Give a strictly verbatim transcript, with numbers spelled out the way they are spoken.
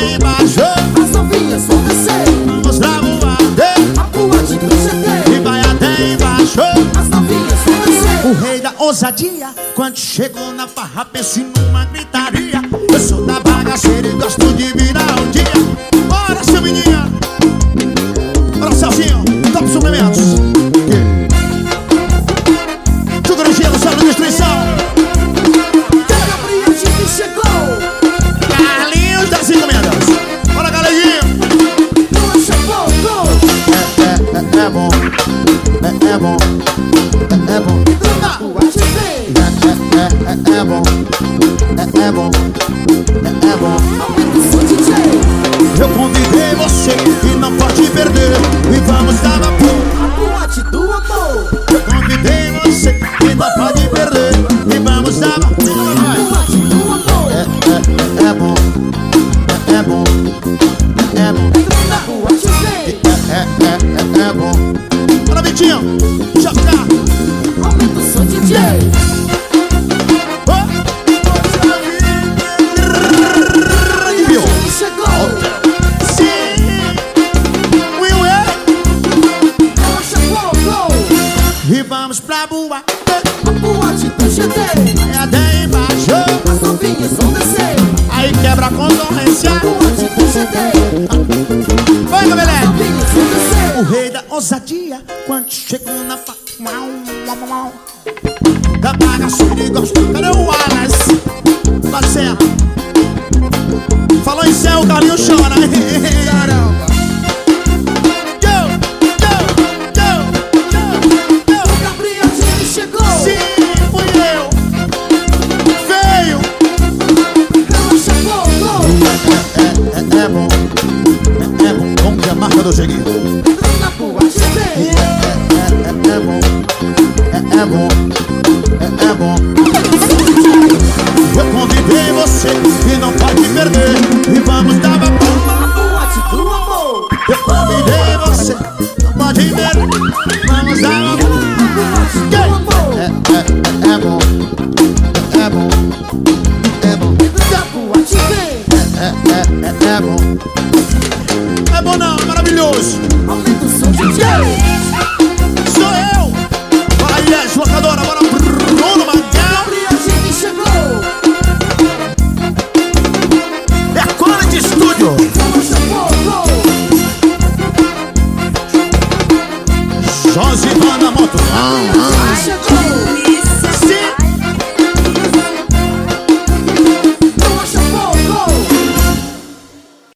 até embaixo, as novinhas vão descer. vamos lá voar, A boate do G T, e vai até embaixo. as novinhas vão descer. O rei da ousadia, quando chegou na farra, pense numa gritaria. Eu sou da bagaceira e gosto de virar o dia. Bora, seu menino. Bora, Celcinho, top suplementos. Tudo no gelo, só na destruição. Gabriel Chico chegou. Carlinhos das encomendas. Bora, galerinha. Lancha Fogo. É, é, é bom. É, é bom. É, é bom. A boate vem. É, é, é, é bom. É, é bom. É, é bom. Aumenta o som, D J. Eu convidei você e não pode perder. E vamos dar vapor. A boate do amor. Eu convidei você e não pode perder. E vamos dar vapor. A boate do amor. É, é, é, é bom. É, é bom. É, é bom. A boate vem. É, é, é, é bom. Bora, Vitinho. Já tá. Aumenta o som, D J. Viu? Ele chegou. Lancha Fogo. E vamos pra boa. A boate do G T, É até embaixo. as novinhas vão descer. Aí quebra a concorrência. A boate do G T, Vai, as Gabelé. novinhas vão descer. O rei da ousadia, quando chegou na fa... Da bagaceira e gosto. Cadê o Wallace? Lá de Serra. Falou em céu, o Carlinho chora. Caramba. Yo, yo, yo, yo, yo. O Gabriel Chico chegou. Sim, fui eu. Veio. Lancha Fogo. É, é, é bom. É, é bom. Como que é a marca do Jeguinho? Na boate vem. É, é, é bom. É, é bom. É, é bom. Eu convidei você e não pode perder. E vamos dar vapor. A boate do amor. Eu convidei você, não pode perder. Vamos dar vapor. A boate do amor. É, é, é bom. É bom. É bom. Da boate vem. É, é, é, é bom. É bom não, é maravilhoso. Aumenta o som, D J. Sou eu. Bora, Yes, locadora, bora, Bruno Magal. Gabriel Chico chegou. É a cola de estúdio. Lancha Fogo. Josivana Moto. Chegou.